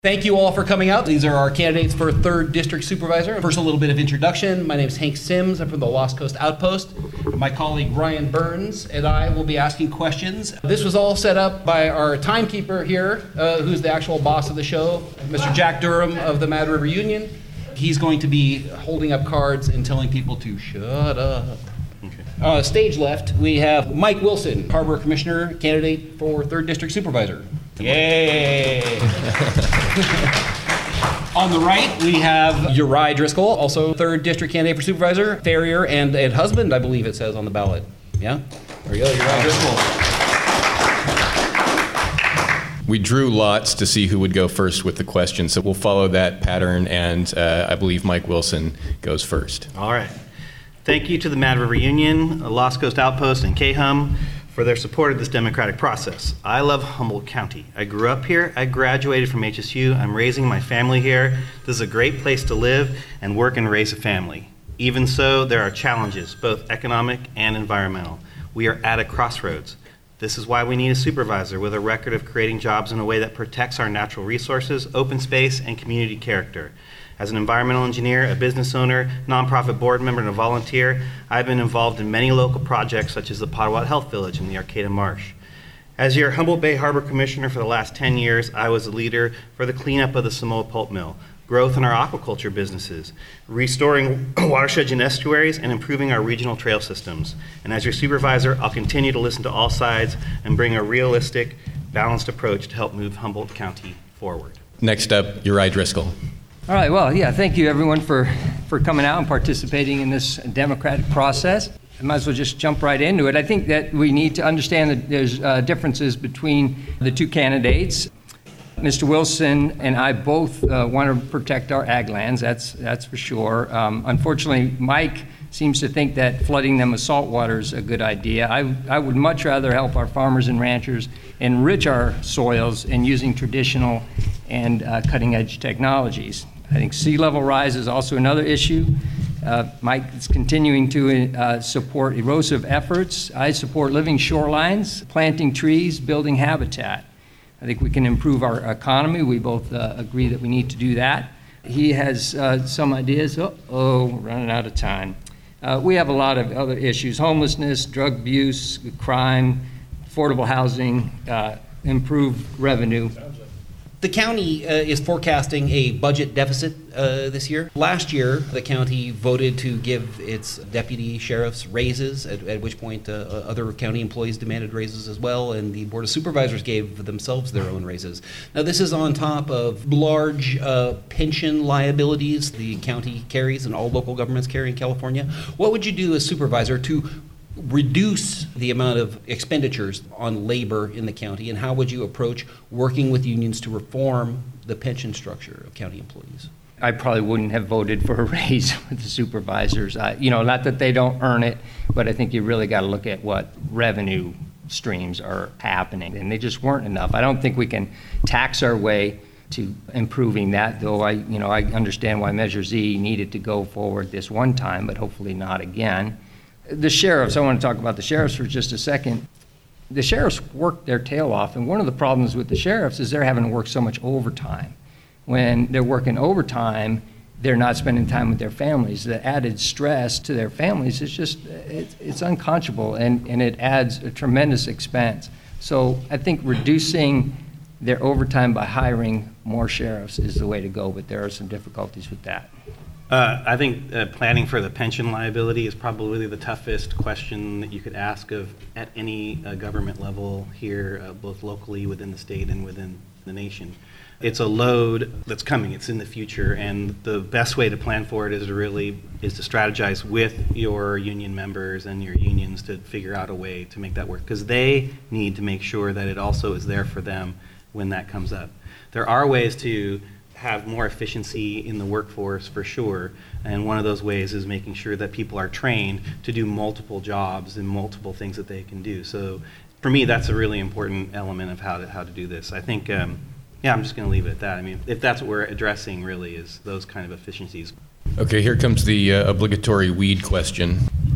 Thank you all for coming out. These are our candidates for 3rd District Supervisor. First, a little bit of introduction. My name is Hank Sims. I'm from the Lost Coast Outpost. My colleague Ryan Burns and I will be asking questions. This was all set up by our timekeeper here, who's the actual boss of the show, Mr. Jack Durham of the Mad River Union. He's going to be holding up cards and telling people to shut up. Okay. Stage left, we have Mike Wilson, Harbor Commissioner, candidate for 3rd District Supervisor. Yay! On the right, we have Uri Driscoll, also 3rd District candidate for Supervisor, farrier and husband, I believe it says on the ballot. Yeah? There you go, Uri Driscoll. We drew lots to see who would go first with the question, so we'll follow that pattern, and I believe Mike Wilson goes first. All right. Thank you to the Mad River Union, Lost Coast Outpost, and KHUM for their support of this democratic process. I love Humboldt County. I grew up here. I graduated from HSU. I'm raising my family here. This is a great place to live and work and raise a family. Even so, there are challenges, both economic and environmental. We are at a crossroads. This is why we need a supervisor with a record of creating jobs in a way that protects our natural resources, open space, and community character. As an environmental engineer, a business owner, nonprofit board member, and a volunteer, I've been involved in many local projects such as the Pottawat Health Village and the Arcata Marsh. As your Humboldt Bay Harbor Commissioner for the last 10 years, I was a leader for the cleanup of the Samoa Pulp Mill, growth in our aquaculture businesses, restoring watersheds and estuaries, and improving our regional trail systems. And as your supervisor, I'll continue to listen to all sides and bring a realistic, balanced approach to help move Humboldt County forward. Next up, Uri Driscoll. All right, well, thank you everyone for coming out and participating in this democratic process. I might as well just jump right into it. I think that we need to understand that there's differences between the two candidates. Mr. Wilson and I both want to protect our ag lands, that's for sure. Unfortunately, Mike seems to think that flooding them with salt water is a good idea. I would much rather help our farmers and ranchers enrich our soils in using traditional and cutting-edge technologies. I think sea level rise is also another issue. Mike is continuing to support erosive efforts. I support living shorelines, planting trees, building habitat. I think we can improve our economy. We both agree that we need to do that. He has some ideas. We're running out of time. We have a lot of other issues: homelessness, drug abuse, crime, affordable housing, improved revenue. The county is forecasting a budget deficit this year. Last year, the county voted to give its deputy sheriffs raises, at which point other county employees demanded raises as well, and the Board of Supervisors gave themselves their own raises. Now, this is on top of large pension liabilities the county carries and all local governments carry in California. What would you do as supervisor to reduce the amount of expenditures on labor in the county, and how would you approach working with unions to reform the pension structure of county employees? I probably wouldn't have voted for a raise with the supervisors. Not that they don't earn it, but I think you really got to look at what revenue streams are happening, and they just weren't enough. I don't think we can tax our way to improving that, though I understand why Measure Z needed to go forward this one time, but hopefully not again. The sheriffs, I want to talk about the sheriffs for just a second. The sheriffs work their tail off, and one of the problems with the sheriffs is they're having to work so much overtime. When they're working overtime, they're not spending time with their families. The added stress to their families is just, it's unconscionable, and it adds a tremendous expense. So I think reducing their overtime by hiring more sheriffs is the way to go, but there are some difficulties with that. I think planning for the pension liability is probably the toughest question that you could ask of at any government level here, both locally within the state and within the nation. It's a load that's coming. It's in the future, and the best way to plan for it is to strategize with your union members and your unions to figure out a way to make that work, because they need to make sure that it also is there for them when that comes up. There are ways to have more efficiency in the workforce for sure, and one of those ways is making sure that people are trained to do multiple jobs and multiple things that they can do. So for me, that's a really important element of how to do this. I think, I'm just going to leave it at that. I mean, if that's what we're addressing really, is those kind of efficiencies. Okay, here comes the obligatory weed question.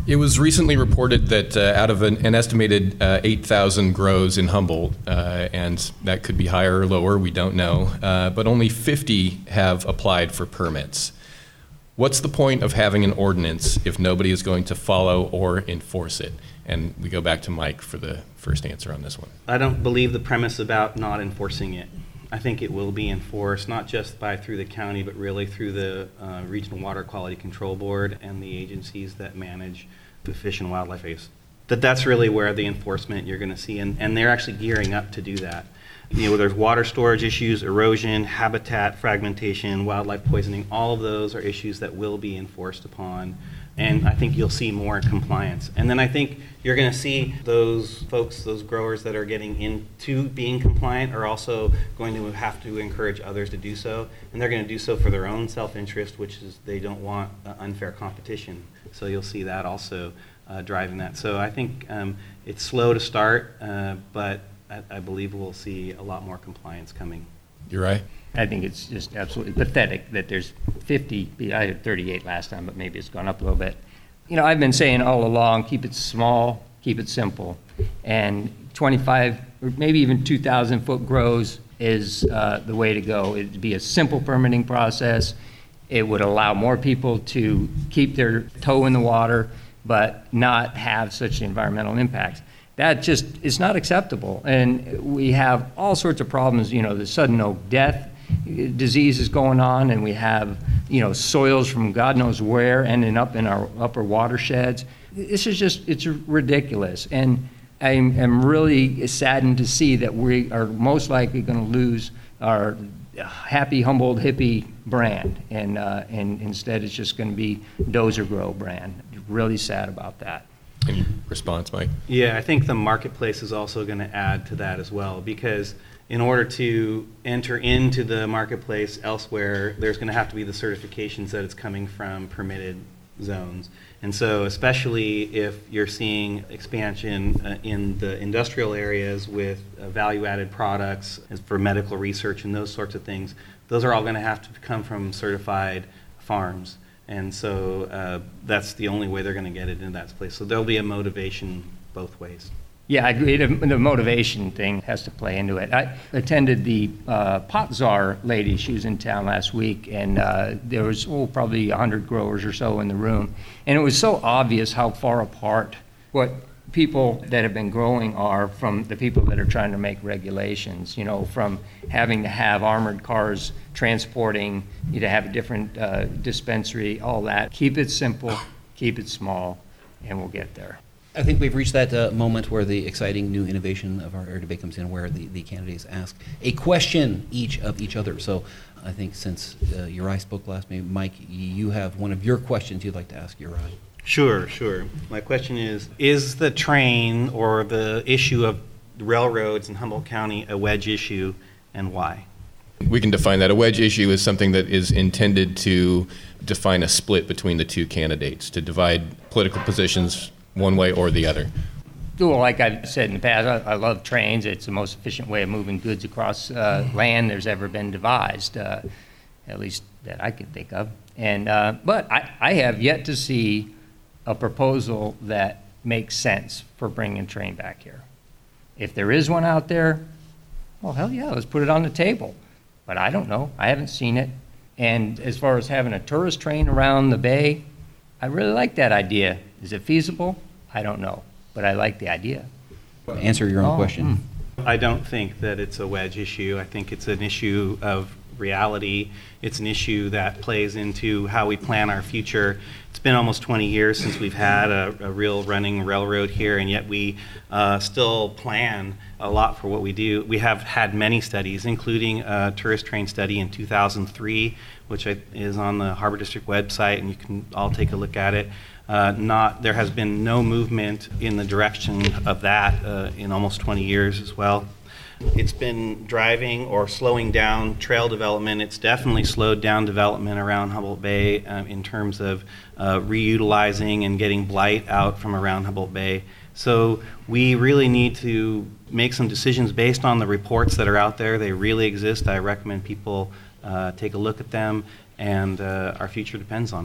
It was recently reported that out of an estimated 8,000 grows in Humboldt, and that could be higher or lower, we don't know, but only 50 have applied for permits. What's the point of having an ordinance if nobody is going to follow or enforce it? And we go back to Mike for the first answer on this one. I don't believe the premise about not enforcing it. I think it will be enforced, not just through the county, but really through the Regional Water Quality Control Board and the agencies that manage the fish and wildlife areas. That's really where the enforcement you're going to see, and they're actually gearing up to do that. There's water storage issues, erosion, habitat fragmentation, wildlife poisoning. All of those are issues that will be enforced upon, and I think you'll see more compliance. And then I think you're going to see those folks, those growers that are getting into being compliant are also going to have to encourage others to do so, and they're going to do so for their own self-interest, which is they don't want unfair competition. So you'll see that also driving that. So I think it's slow to start, but I believe we'll see a lot more compliance coming. You're right. I think it's just absolutely pathetic that there's 50, I had 38 last time, but maybe it's gone up a little bit. I've been saying all along, keep it small, keep it simple. And 25 or maybe even 2,000 foot grows is the way to go. It'd be a simple permitting process. It would allow more people to keep their toe in the water, but not have such environmental impacts. That just is not acceptable. And we have all sorts of problems, the sudden oak death disease is going on, and we have, soils from God knows where ending up in our upper watersheds. This is just, it's ridiculous. And I'm really saddened to see that we are most likely going to lose our Happy Humboldt Hippie brand, and instead it's just going to be Dozer Grow brand. Really sad about that. Any response, Mike? Yeah, I think the marketplace is also going to add to that as well, because in order to enter into the marketplace elsewhere, there's going to have to be the certifications that it's coming from permitted zones. And so especially if you're seeing expansion in the industrial areas with value-added products for medical research and those sorts of things, those are all going to have to come from certified farms. And so that's the only way they're going to get it into that place. So there'll be a motivation both ways. Yeah, I agree. The motivation thing has to play into it. I attended the Pot Czar lady. She was in town last week, and there was probably 100 growers or so in the room. And it was so obvious how far apart what people that have been growing are from the people that are trying to make regulations, from having to have armored cars transporting, you to have a different dispensary, all that. Keep it simple, keep it small, and we'll get there. I think we've reached that moment where the exciting new innovation of our air debate comes in, where the candidates ask a question each of each other. So I think since Uri spoke last, maybe Mike, you have one of your questions you'd like to ask Uri. Sure. My question is the train or the issue of railroads in Humboldt County a wedge issue, and why? We can define that. A wedge issue is something that is intended to define a split between the two candidates, to divide political positions one way or the other. Well, like I've said in the past, I love trains. It's the most efficient way of moving goods across land there's ever been devised, at least that I can think of. And but I have yet to see a proposal that makes sense for bringing a train back here. If there is one out there, well, hell yeah, let's put it on the table. But I don't know. I haven't seen it. And as far as having a tourist train around the bay, I really like that idea. Is it feasible? I don't know, but I like the idea. Answer your own question. I don't think that it's a wedge issue. I think it's an issue of reality. It's an issue that plays into how we plan our future. It's been almost 20 years since we've had a real running railroad here, and yet we still plan a lot for what we do. We have had many studies, including a tourist train study in 2003, which is on the Harbor District website, and you can all take a look at it. There has been no movement in the direction of that in almost 20 years as well. It's been driving or slowing down trail development. It's definitely slowed down development around Humboldt Bay in terms of reutilizing and getting blight out from around Humboldt Bay. So we really need to make some decisions based on the reports that are out there. They really exist. I recommend people take a look at them, and our future depends on it.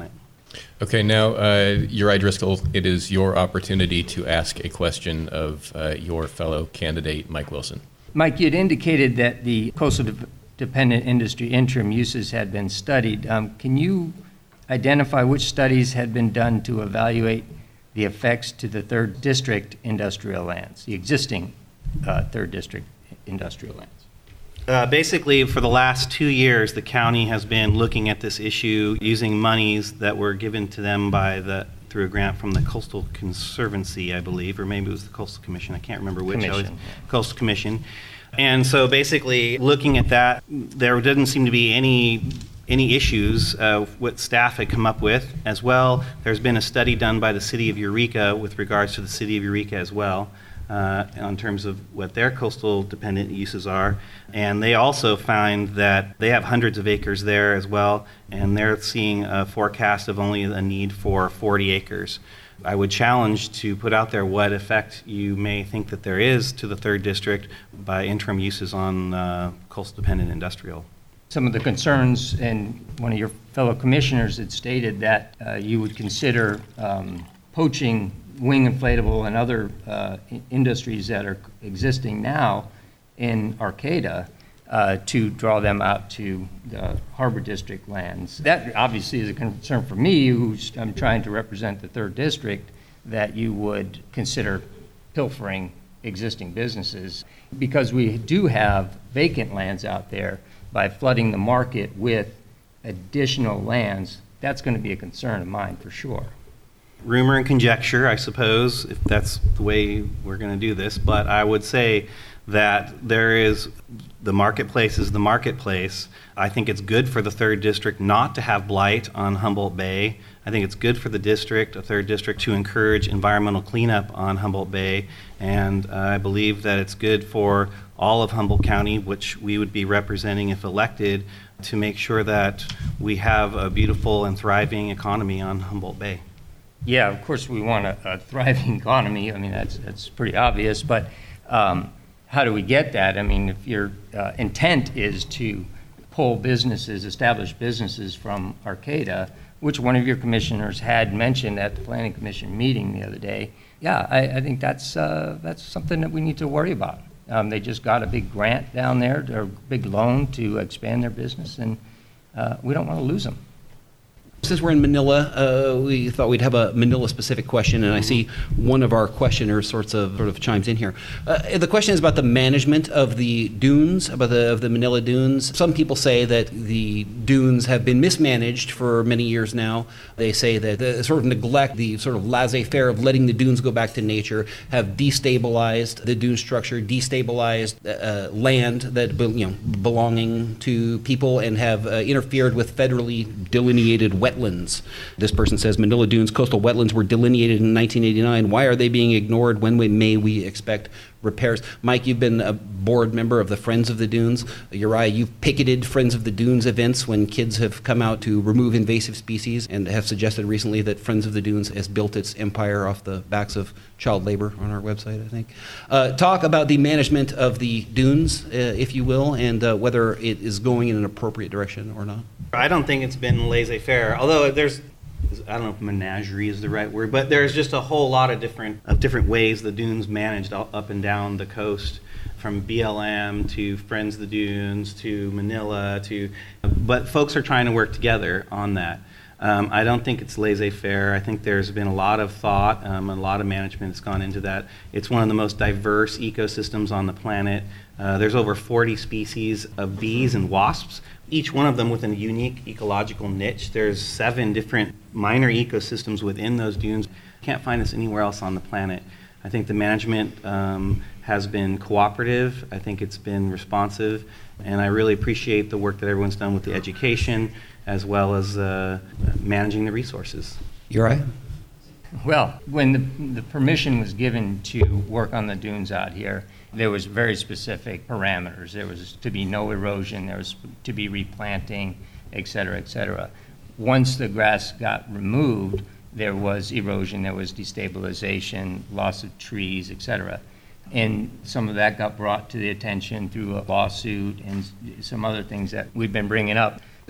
Okay, now, Uri Driscoll, it is your opportunity to ask a question of your fellow candidate, Mike Wilson. Mike, you'd indicated that the coastal dependent industry interim uses had been studied. Can you identify which studies had been done to evaluate the effects to the 3rd District industrial lands, the existing 3rd District industrial lands? Basically, for the last 2 years, the county has been looking at this issue using monies that were given to them through a grant from the Coastal Conservancy, I believe, or maybe it was the Coastal Commission. I can't remember which. Coastal Commission. And so basically, looking at that, there didn't seem to be any issues what staff had come up with. As well, there's been a study done by the City of Eureka with regards to the City of Eureka as well, in terms of what their coastal dependent uses are. And they also find that they have hundreds of acres there as well, and they're seeing a forecast of only a need for 40 acres. I would challenge to put out there what effect you may think that there is to the 3rd District by interim uses on coastal dependent industrial. Some of the concerns, and one of your fellow commissioners had stated that you would consider poaching wing inflatable and other industries that are existing now in Arcata to draw them out to the Harbor District lands. That obviously is a concern for me, I'm trying to represent the 3rd District, that you would consider pilfering existing businesses, because we do have vacant lands out there. By flooding the market with additional lands, that's going to be a concern of mine for sure. Rumor and conjecture, I suppose, if that's the way we're going to do this, but I would say that the marketplace is the marketplace. I think it's good for the 3rd District not to have blight on Humboldt Bay. I think it's good for the district, the 3rd District, to encourage environmental cleanup on Humboldt Bay, and I believe that it's good for all of Humboldt County, which we would be representing if elected, to make sure that we have a beautiful and thriving economy on Humboldt Bay. Yeah, of course we want a thriving economy. I mean, that's pretty obvious, but how do we get that? I mean, if your intent is to pull businesses, established businesses from Arcata, which one of your commissioners had mentioned at the Planning Commission meeting the other day, yeah, I think that's something that we need to worry about. They just got a big grant down there, or a big loan to expand their business, and we don't want to lose them. Since we're in Manila, we thought we'd have a Manila-specific question, and I see one of our questioners sort of chimes in here. The question is about the management of the dunes, of the Manila dunes. Some people say that the dunes have been mismanaged for many years now. They say that the sort of neglect, the sort of laissez-faire of letting the dunes go back to nature, have destabilized the dune structure, destabilized land that belonging to people, and have interfered with federally delineated wetlands. This person says Manila Dunes coastal wetlands were delineated in 1989. Why are they being ignored? When may we expect repairs? Mike, you've been a board member of the Friends of the Dunes. Uriah, you've picketed Friends of the Dunes events when kids have come out to remove invasive species, and have suggested recently that Friends of the Dunes has built its empire off the backs of child labor on our website, I think. Talk about the management of the dunes, if you will, and whether it is going in an appropriate direction or not. I don't think it's been laissez-faire, although I don't know if menagerie is the right word, but there's just a whole lot of different ways the dunes managed up and down the coast, from BLM to Friends of the Dunes to Manila but folks are trying to work together on that. I don't think it's laissez-faire. I think there's been a lot of thought, a lot of management that's gone into that. It's one of the most diverse ecosystems on the planet. There's over 40 species of bees and wasps, each one of them with a unique ecological niche. There's 7 different minor ecosystems within those dunes. Can't find this anywhere else on the planet. I think the management has been cooperative. I think it's been responsive, and I really appreciate the work that everyone's done with the education as well as managing the resources. You're right. Well, when the permission was given to work on the dunes out here, there was very specific parameters. There was to be no erosion, there was to be replanting, et cetera, et cetera. Once the grass got removed, there was erosion, there was destabilization, loss of trees, et cetera. And some of that got brought to the attention through a lawsuit and some other things that we've been bringing up.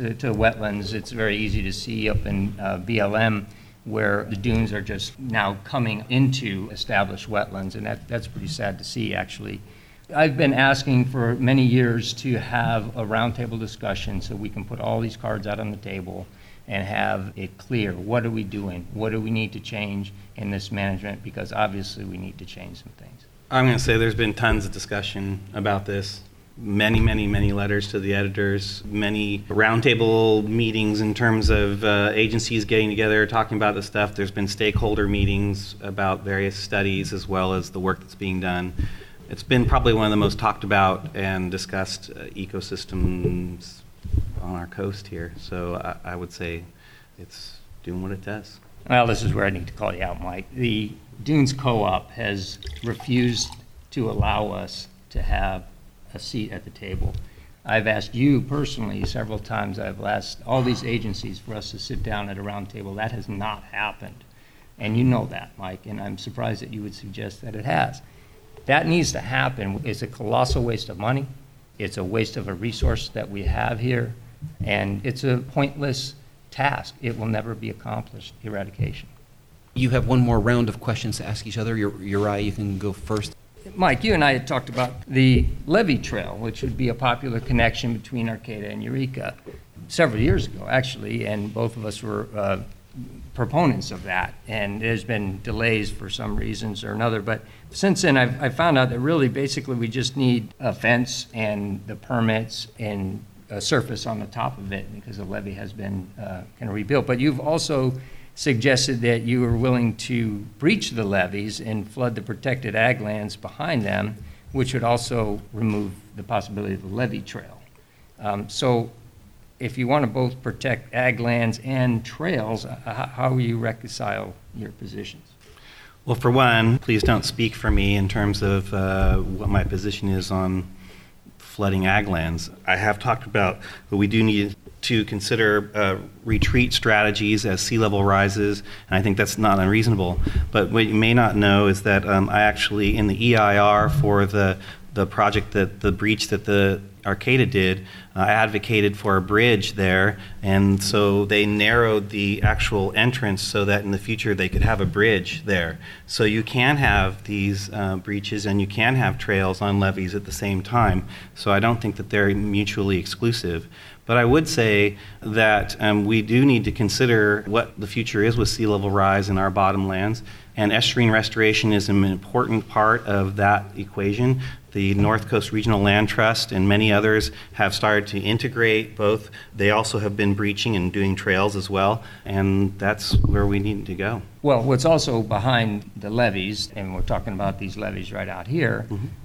to wetlands. It's very easy to see up in BLM where the dunes are just now coming into established wetlands, and that's pretty sad to see, actually. I've been asking for many years to have a roundtable discussion so we can put all these cards out on the table and have it clear. What are we doing? What do we need to change in this management? Because obviously we need to change some things. I'm going to say there's been tons of discussion about this. Many letters to the editors, many roundtable meetings in terms of agencies getting together, talking about this stuff. There's been stakeholder meetings about various studies as well as the work that's being done. It's been probably one of the most talked about and discussed ecosystems on our coast here. So I would say it's doing what it does. Well, this is where I need to call you out, Mike. The Dunes Co-op has refused to allow us to have a seat at the table. I've asked you personally several times. I've asked all these agencies for us to sit down at a round table. That has not happened. And you know that, Mike, and I'm surprised that you would suggest that it has. That needs to happen. It's a colossal waste of money. It's a waste of a resource that we have here, and it's a pointless task. It will never be accomplished, eradication. You have one more round of questions to ask each other. Uriah, you can go first. Mike, you and I had talked about the levee trail, which would be a popular connection between Arcata and Eureka several years ago, actually, and both of us were proponents of that. And there's been delays for some reasons or another. But since then, I found out that really basically we just need a fence and the permits and a surface on the top of it because the levee has been kind of rebuilt. But you've also suggested that you were willing to breach the levees and flood the protected ag lands behind them, which would also remove the possibility of the levee trail. So if you want to both protect ag lands and trails, how will you reconcile your positions? Well, for one, please don't speak for me in terms of what my position is on flooding ag lands. I have talked about what we do need to consider retreat strategies as sea level rises, and I think that's not unreasonable. But what you may not know is that I actually, in the EIR for the project, that the breach that the Arcata did, I advocated for a bridge there, and so they narrowed the actual entrance so that in the future they could have a bridge there. So you can have these breaches and you can have trails on levees at the same time. So I don't think that they're mutually exclusive. But I would say that we do need to consider what the future is with sea level rise in our bottomlands, and estuarine restoration is an important part of that equation. The North Coast Regional Land Trust and many others have started to integrate both. They also have been breaching and doing trails as well, and that's where we need to go. Well, what's also behind the levees, and we're talking about these levees right out here,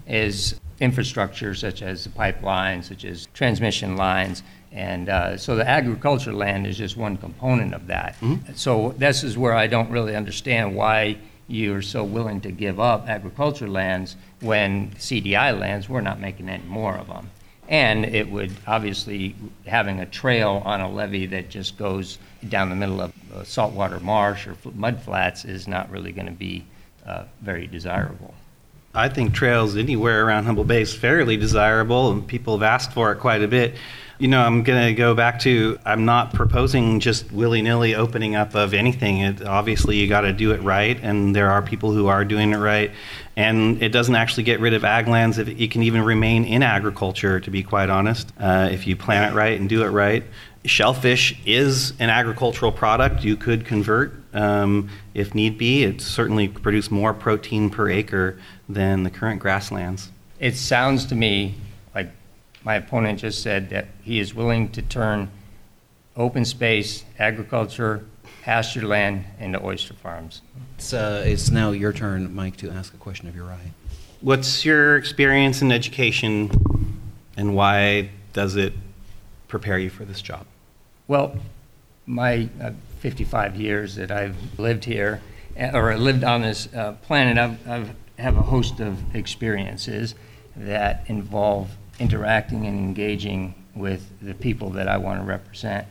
is infrastructure such as the pipelines, such as transmission lines. And so the agriculture land is just one component of that. So this is where I don't really understand why you're so willing to give up agriculture lands when CDI lands, we're not making any more of them. And it would obviously, having a trail on a levee that just goes down the middle of a saltwater marsh or mud flats is not really going to be very desirable. I think trails anywhere around Humboldt Bay is fairly desirable, and people have asked for it quite a bit. You know, I'm going to go back to, I'm not proposing just willy-nilly opening up of anything. Obviously, you got to do it right, and there are people who are doing it right. And it doesn't actually get rid of ag lands. It can even remain in agriculture, to be quite honest, if you plan it right and do it right. Shellfish is an agricultural product. You could convert if need be. It certainly produce more protein per acre than the current grasslands. It sounds to me like my opponent just said that he is willing to turn open space, agriculture, pasture land into oyster farms. It's now your turn, Mike, to ask a question of Uriah. What's your experience in education, and why does it prepare you for this job? Well, my 55 years that I've lived here, or lived on this planet, I've have a host of experiences that involve interacting and engaging with the people that I want to represent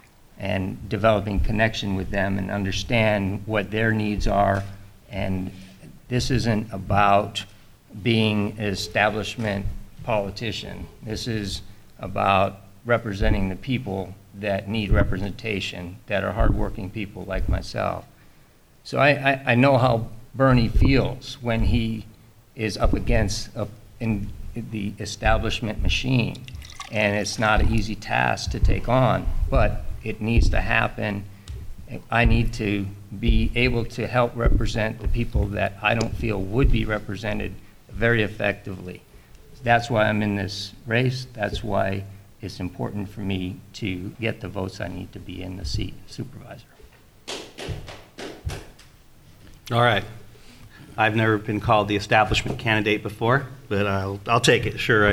and developing connection with them and understand what their needs are. And this isn't about being an establishment politician. This is about representing the people that need representation, that are hardworking people like myself. So I know how Bernie feels when he is up against in the establishment machine. And it's not an easy task to take on, but it needs to happen. I need to be able to help represent the people that I don't feel would be represented very effectively. That's why I'm in this race. That's why it's important for me to get the votes I need to be in the seat of supervisor. All right. I've never been called the establishment candidate before, but I'll take it. Sure.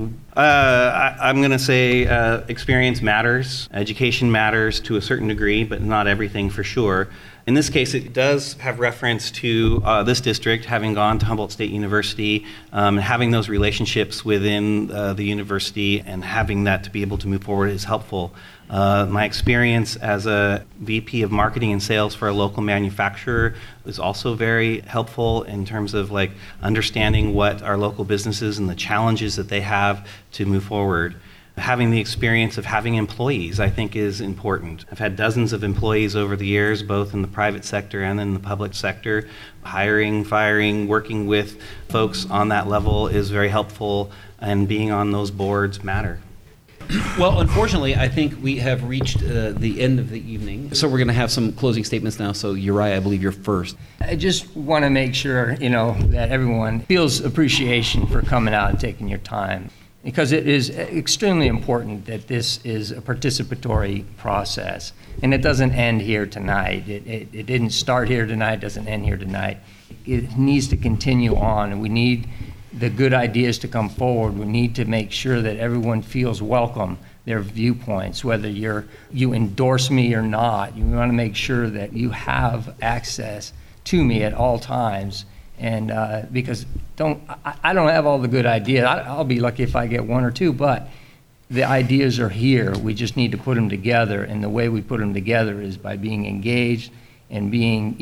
I'm going to say experience matters, education matters to a certain degree, but not everything for sure. In this case, it does have reference to this district having gone to Humboldt State University, having those relationships within the university, and having that to be able to move forward is helpful. My experience as a VP of marketing and sales for a local manufacturer was also very helpful in terms of like understanding what our local businesses and the challenges that they have to move forward. Having the experience of having employees, I think, is important. I've had dozens of employees over the years, both in the private sector and in the public sector. Hiring, firing, working with folks on that level is very helpful, and being on those boards matter. Well, unfortunately, I think we have reached the end of the evening. So we're going to have some closing statements now. So Uriah, I believe you're first. I just want to make sure, that everyone feels appreciation for coming out and taking your time, because it is extremely important that this is a participatory process, and it doesn't end here tonight. It didn't start here tonight, it doesn't end here tonight. It needs to continue on, and we need the good ideas to come forward. We need to make sure that everyone feels welcome, their viewpoints, whether you endorse me or not. You want to make sure that you have access to me at all times. And because I don't have all the good ideas. I'll be lucky if I get one or two, but the ideas are here. We just need to put them together, and the way we put them together is by being engaged and being,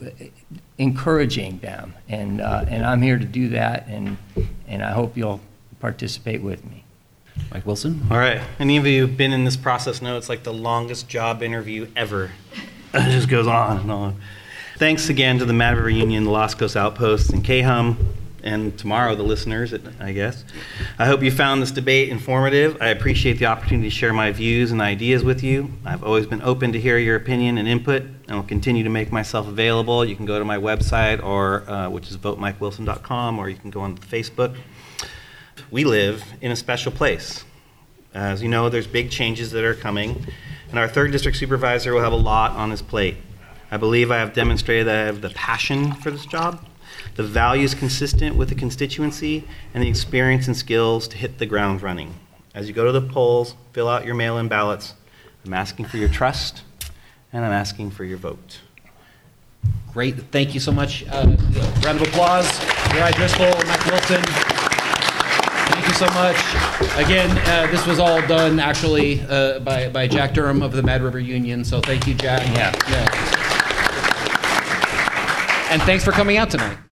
encouraging them. And I'm here to do that, and I hope you'll participate with me. Mike Wilson. All right. Any of you who've been in this process know it's like the longest job interview ever. It just goes on and on. Thanks again to the Mad River Union, the Los Cos Outpost, and KHUM, and tomorrow the listeners, I guess. I hope you found this debate informative. I appreciate the opportunity to share my views and ideas with you. I've always been open to hear your opinion and input, and will continue to make myself available. You can go to my website, which is votemikewilson.com, or you can go on Facebook. We live in a special place. As you know, there's big changes that are coming, and our 3rd District Supervisor will have a lot on his plate. I believe I have demonstrated that I have the passion for this job, the values consistent with the constituency, and the experience and skills to hit the ground running. As you go to the polls, fill out your mail-in ballots. I'm asking for your trust, and I'm asking for your vote. Great. Thank you so much. Round of applause. Uriah Driscoll, Mike Wilson. Thank you so much. Again, this was all done actually by Jack Durham of the Mad River Union. So thank you, Jack. Yeah. And thanks for coming out tonight.